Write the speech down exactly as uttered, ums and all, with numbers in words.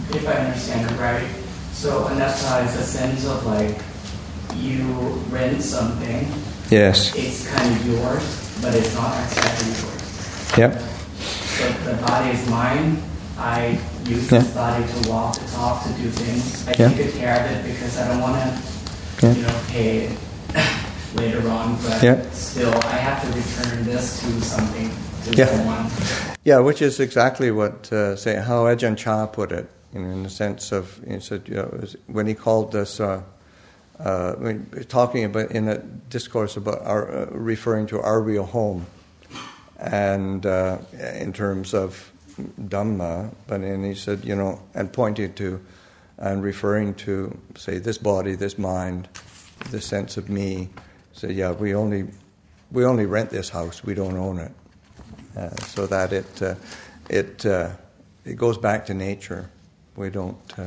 if I understand it right, so anatta is a sense of like you rent something. Yes. It's kind of yours, but it's not exactly yours. Yep. So the body is mine. I use Yeah. this body to walk, to talk, to do things. I Yeah. take good care of it because I don't want to, Yeah. you know, pay it later on. But Yeah. still, I have to return this to something, to Yeah. someone. Yeah, which is exactly what uh, say how Ajahn Chah put it, you know, in the sense of he said, you know, it was, when he called this, uh, uh, when, talking about in a discourse about our uh, referring to our real home, and uh, in terms of Dhamma, but then he said, you know, and pointing to and referring to, say, this body, this mind, this sense of me. So yeah, we only we only rent this house, we don't own it. Uh, so that it uh, it uh, it goes back to nature. We don't uh,